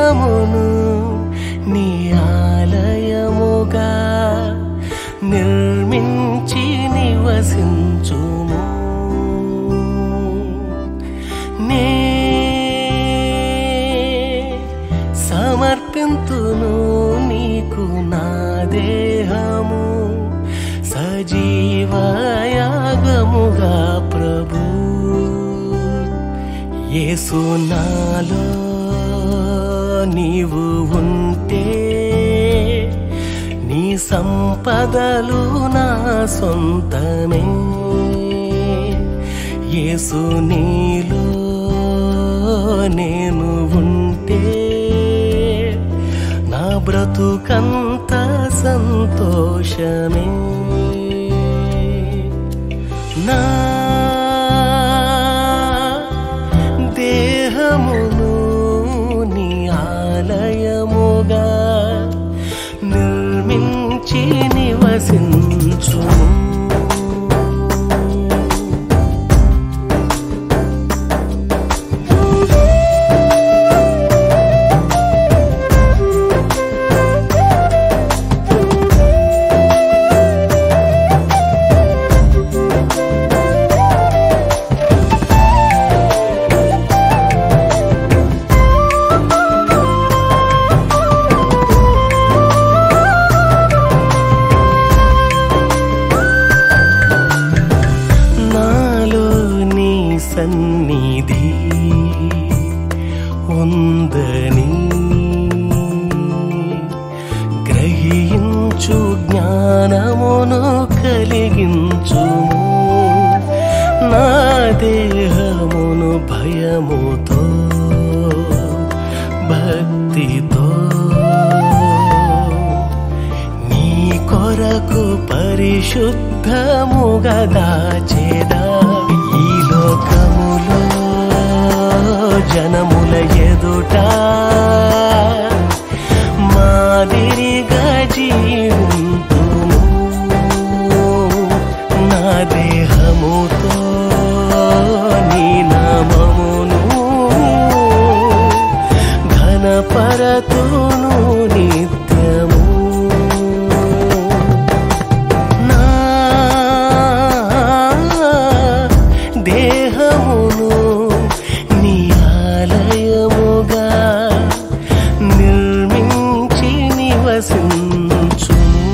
దేహమును నీ ఆలయముగా నిర్మించి నివసించుము. నే సమర్పింతును నీకు నా దేహము సజీవయాగముగా ప్రభు. యేసు నాలో నీవు ఉంటే నీ సంపదలు నా సొంతమే. యేసు నీలో నేను ఉంటే నా బ్రతుకంత సంతోషమే. నా దేహమును నీ ఆలయముగా నిర్మించి నివసించు. సన్నిధి ఉందని గ్రహించు జ్ఞానమును కలిగించుము. నా దేహమును భయముతో భక్తితో నీ కొరకు పరిశుద్ధముగా దాచేదా. ఈ లోకములో జనముల ఎదుట మాదిరిగా జీవింతుము. నా దేహముతో నీ నామమును ఘనపరతును నిత్యము. దేహమును నీ ఆలయముగా నిర్మించి నివసించు.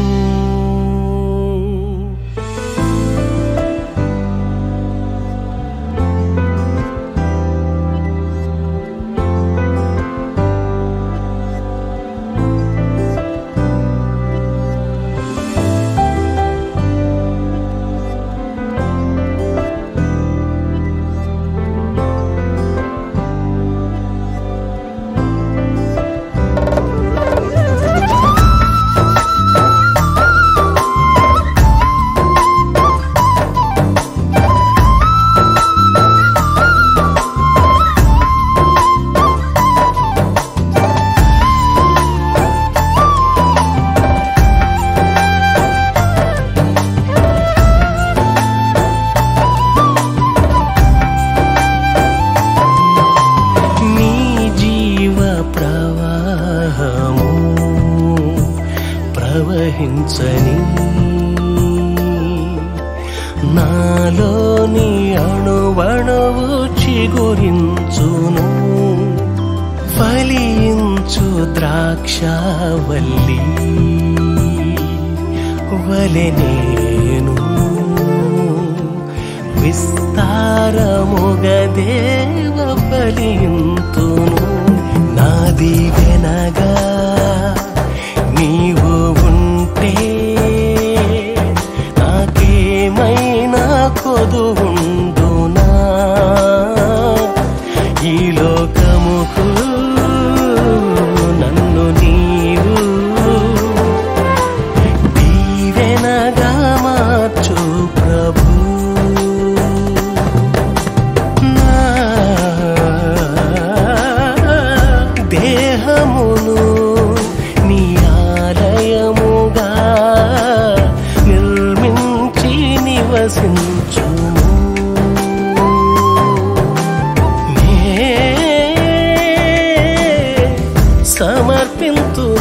ప్రవహించని నాలోని అణువణువు చిగురించును. ఫలించు ద్రాక్షవల్లి వలె నేను విస్తారముగా దేవ ఫలింతును. నాది వెనగా నీవు ఉంటే నాకేమైనా కొదువుండునా. ఈ లోకముకు నన్ను నీవు దీవెనగా మార్చు ప్రభు. నా దేహమును నీ ఆలయముగా నిర్మించి నివసించుము. అర్పింతును